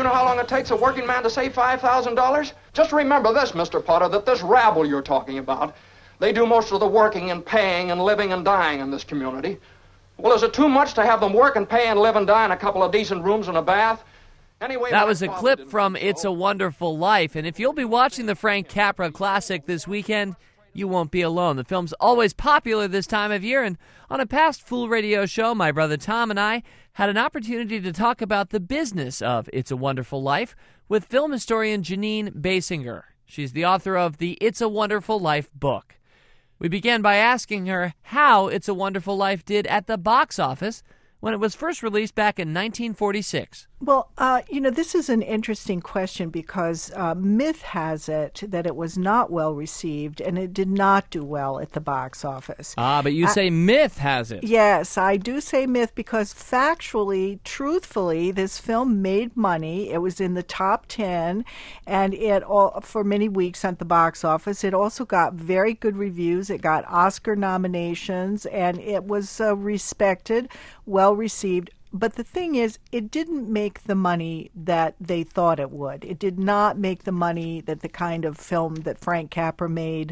you know how long it takes a working man to save $5,000? Just remember this, Mr. Potter, that this rabble you're talking about, they do most of the working and paying and living and dying in this community. Well, is it too much to have them work and pay and live and die in a couple of decent rooms and a bath? Anyway, that was a clip from It's a Wonderful Life. And if you'll be watching the Frank Capra Classic this weekend, you won't be alone. The film's always popular this time of year, and on a past Fool Radio show, my brother Tom and I had an opportunity to talk about the business of It's a Wonderful Life with film historian Janine Basinger. She's the author of the It's a Wonderful Life book. We began by asking her how It's a Wonderful Life did at the box office when it was first released back in 1946. Well, this is an interesting question because myth has it that it was not well received and it did not do well at the box office. But you say myth has it. Yes, I do say myth because factually, truthfully, this film made money. It was in the top 10 and for many weeks at the box office. It also got very good reviews. It got Oscar nominations and it was respected, well received. But the thing is, it didn't make the money that they thought it would. It did not make the money that the kind of film that Frank Capra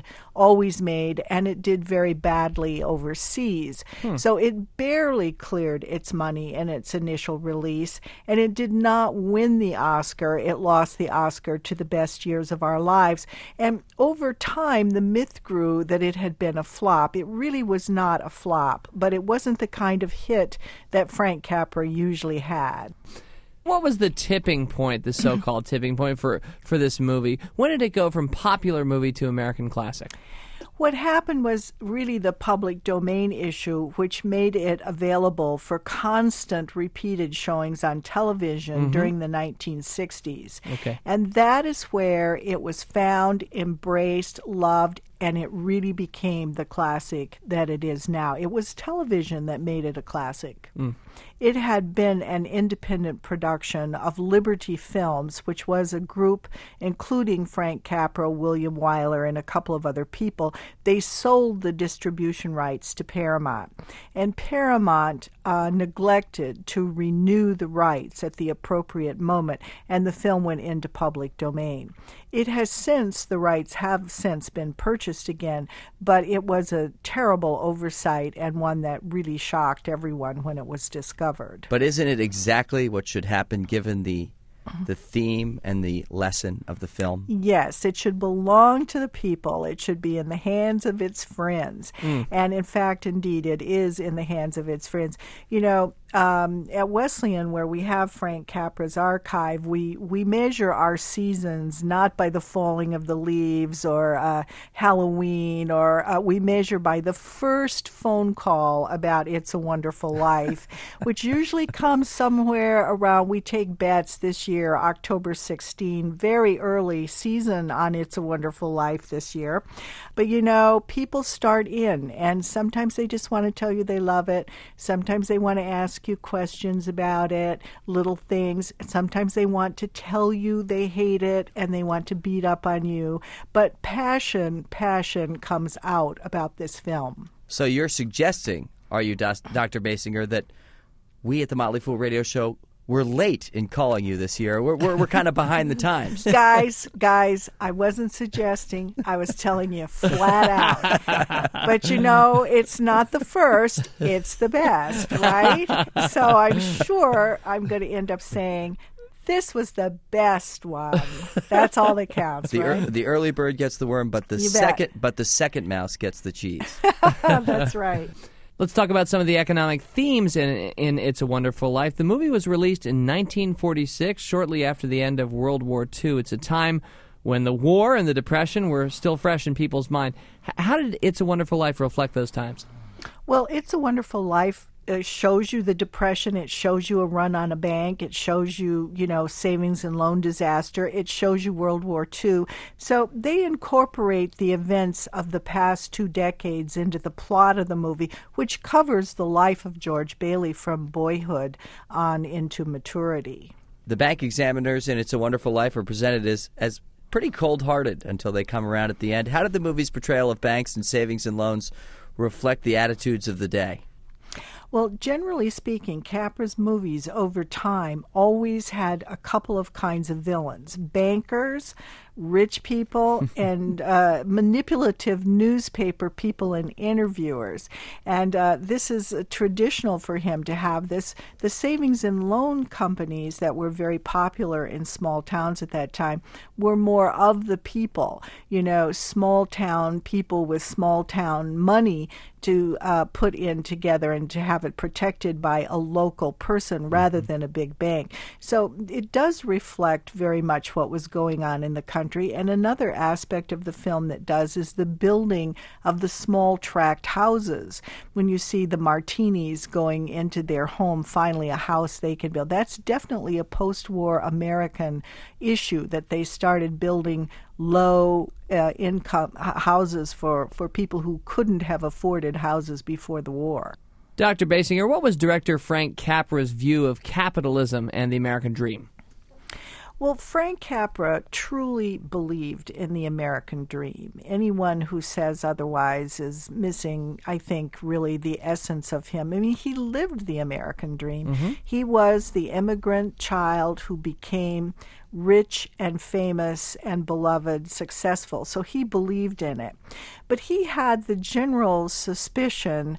always made, and it did very badly overseas. So it barely cleared its money in its initial release, and it did not win the Oscar. It lost the Oscar to The Best Years of Our Lives. And over time, the myth grew that it had been a flop. It really was not a flop, but it wasn't the kind of hit that Frank Capra usually had. What was the tipping point, the so-called tipping point for this movie? When did it go from popular movie to American classic? What happened was really the public domain issue, which made it available for constant repeated showings on television during the 1960s. Okay. And that is where it was found, embraced, loved, and it really became the classic that it is now. It was television that made it a classic. It had been an independent production of Liberty Films, which was a group including Frank Capra, William Wyler, and a couple of other people. They sold the distribution rights to Paramount, and Paramount neglected to renew the rights at the appropriate moment, and the film went into public domain. The rights have since been purchased again, but it was a terrible oversight and one that really shocked everyone when it was discovered. But isn't it exactly what should happen given the theme and the lesson of the film? Yes, it should belong to the people. It should be in the hands of its friends. And in fact, indeed, it is in the hands of its friends. You know, at Wesleyan, where we have Frank Capra's archive, we measure our seasons not by the falling of the leaves or Halloween, or we measure by the first phone call about It's a Wonderful Life, which usually comes somewhere around, we take bets this year, October 16, very early season on It's a Wonderful Life this year. But, you know, people start in, and sometimes they just want to tell you they love it. Sometimes they want to ask you questions about it, little things. Sometimes they want to tell you they hate it and they want to beat up on you. But passion comes out about this film. So you're suggesting, are you, Dr. Basinger, that we at the Motley Fool Radio Show, we're late in calling you this year. We're kind of behind the times. Guys, I wasn't suggesting. I was telling you flat out. But, you know, it's not the first. It's the best, right? So I'm sure I'm going to end up saying, this was the best one. That's all that counts, right? The early bird gets the worm, but the second mouse gets the cheese. That's right. Let's talk about some of the economic themes in It's a Wonderful Life. The movie was released in 1946, shortly after the end of World War II. It's a time when the war and the Depression were still fresh in people's mind. How did It's a Wonderful Life reflect those times? Well, It's a Wonderful Life shows you the Depression. It shows you a run on a bank. It shows you, savings and loan disaster. It shows you World War II. So they incorporate the events of the past 2 decades into the plot of the movie, which covers the life of George Bailey from boyhood on into maturity. The bank examiners in It's a Wonderful Life are presented as pretty cold-hearted until they come around at the end. How did the movie's portrayal of banks and savings and loans reflect the attitudes of the day? Well, generally speaking, Capra's movies over time always had a couple of kinds of villains: bankers, rich people, and manipulative newspaper people and interviewers. And this is traditional for him to have this. The savings and loan companies that were very popular in small towns at that time were more of the people, small town people with small town money to put in together and to have it protected by a local person rather than a big bank. So it does reflect very much what was going on in the country. And another aspect of the film that does is the building of the small tract houses. When you see the Martinis going into their home, finally a house they can build, that's definitely a post-war American issue, that they started building low income houses for people who couldn't have afforded houses before the war. Dr. Basinger, what was director Frank Capra's view of capitalism and the American dream? Well, Frank Capra truly believed in the American dream. Anyone who says otherwise is missing, I think, really the essence of him. I mean, he lived the American dream. Mm-hmm. He was the immigrant child who became rich and famous and beloved, successful. So he believed in it. But he had the general suspicion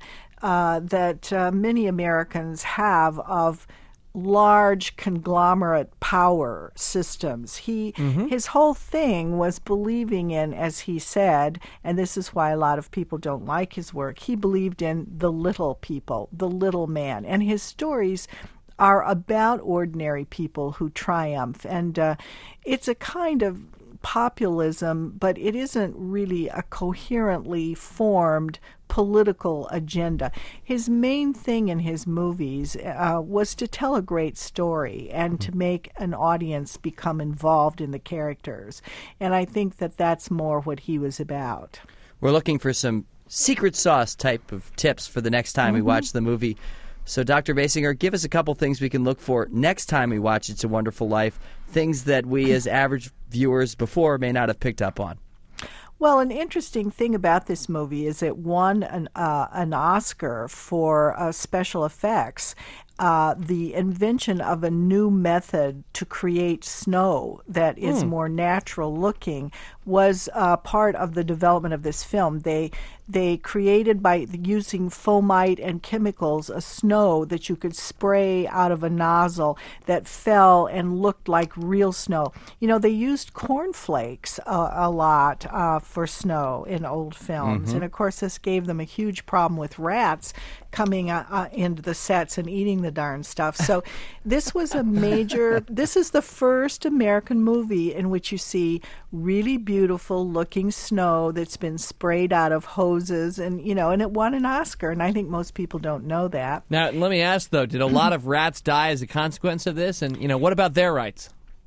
that many Americans have of large conglomerate power systems. His whole thing was believing in, as he said, and this is why a lot of people don't like his work, he believed in the little people, the little man. And his stories are about ordinary people who triumph. And it's a kind of populism, but it isn't really a coherently formed political agenda. His main thing in his movies was to tell a great story and to make an audience become involved in the characters. And I think that that's more what he was about. We're looking for some secret sauce type of tips for the next time we watch the movie. So, Dr. Basinger, give us a couple things we can look for next time we watch It's a Wonderful Life, things that we as average viewers before may not have picked up on. Well, an interesting thing about this movie is it won an Oscar for special effects. The invention of a new method to create snow that is more natural looking was part of the development of this film. They created, by using fomite and chemicals, a snow that you could spray out of a nozzle that fell and looked like real snow. They used cornflakes a lot for snow in old films. And, of course, this gave them a huge problem with rats coming into the sets and eating the darn stuff. So this was this is the first American movie in which you see really beautiful looking snow that's been sprayed out of hoses, and it won an Oscar, and I think most people don't know that. Now, let me ask, though, did a lot of rats die as a consequence of this? And, what about their rights?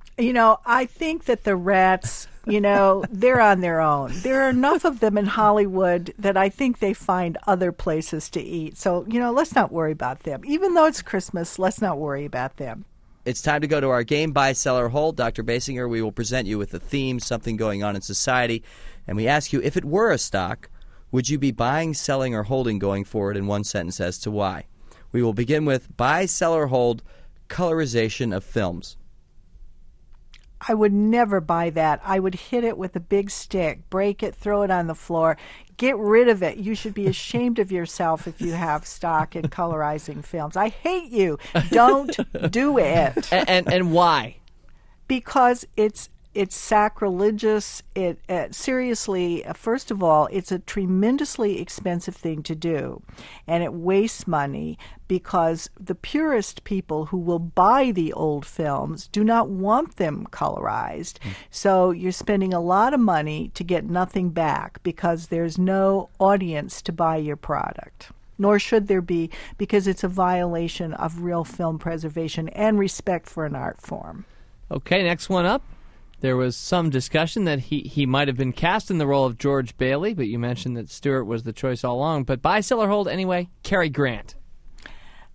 I think that the rats, they're on their own. There are enough of them in Hollywood that I think they find other places to eat. So, let's not worry about them. Even though it's Christmas, let's not worry about them. It's time to go to our game, Buy, Sell, or Hold. Dr. Basinger, we will present you with a theme, something going on in society, and we ask you, if it were a stock, would you be buying, selling, or holding going forward in one sentence as to why? We will begin with Buy, Sell, or Hold, colorization of films. I would never buy that. I would hit it with a big stick, break it, throw it on the floor. Get rid of it. You should be ashamed of yourself if you have stock in colorizing films. I hate you. Don't do it. And why? Because it's sacrilegious. Seriously, first of all, it's a tremendously expensive thing to do, and it wastes money because the purest people who will buy the old films do not want them colorized. So you're spending a lot of money to get nothing back because there's no audience to buy your product. Nor should there be, because it's a violation of real film preservation and respect for an art form. Okay, next one up. There was some discussion that he might have been cast in the role of George Bailey, but you mentioned that Stewart was the choice all along. But buy, sell, or hold anyway, Cary Grant.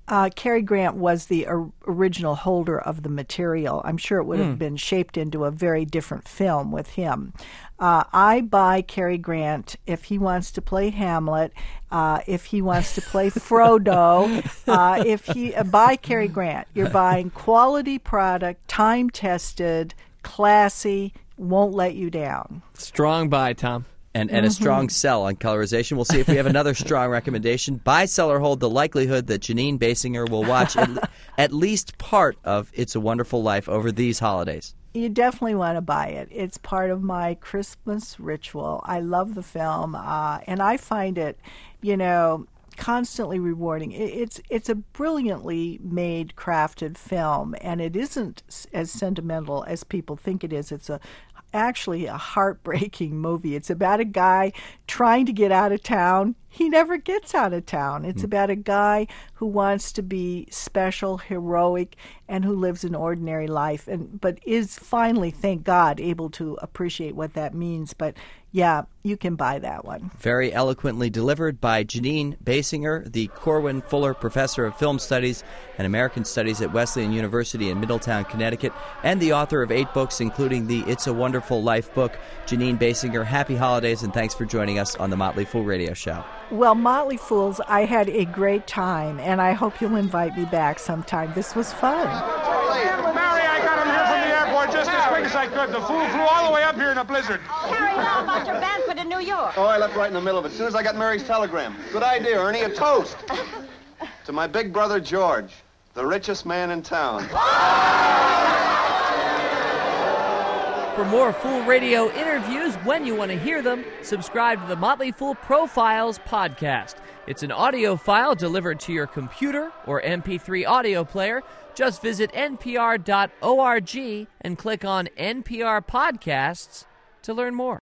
Cary Grant was the original holder of the material. I'm sure it would have been shaped into a very different film with him. I buy Cary Grant if he wants to play Hamlet, if he wants to play Frodo. Buy Cary Grant. You're buying quality product, time-tested, classy, won't let you down. Strong buy, Tom. And a strong sell on colorization. We'll see if we have another strong recommendation. Buy, sell, or hold. The likelihood that Janine Basinger will watch at least part of It's a Wonderful Life over these holidays. You definitely want to buy it. It's part of my Christmas ritual. I love the film, and I find it, constantly rewarding. It's a brilliantly made, crafted film, and it isn't as sentimental as people think it is. It's actually a heartbreaking movie. It's about a guy trying to get out of town. He never gets out of town. It's about a guy who wants to be special, heroic, and who lives an ordinary life, but is finally, thank God, able to appreciate what that means. But yeah, you can buy that one. Very eloquently delivered by Janine Basinger, the Corwin Fuller Professor of Film Studies and American Studies at Wesleyan University in Middletown, Connecticut, and the author of 8 books, including the It's a Wonderful Life book. Janine Basinger, happy holidays, and thanks for joining us on the Motley Fool Radio Show. Well, Motley Fools, I had a great time, and I hope you'll invite me back sometime. This was fun. Mary, I got him here from the airport just as quick as I could. The fool flew all the way up here in a blizzard. Harry, how about your banquet in New York? Oh, I left right in the middle of it. As soon as I got Mary's telegram. Good idea, Ernie. A toast. To my big brother, George, the richest man in town. For more Fool Radio interviews when you want to hear them, subscribe to the Motley Fool Profiles podcast. It's an audio file delivered to your computer or MP3 audio player. Just visit npr.org and click on NPR Podcasts to learn more.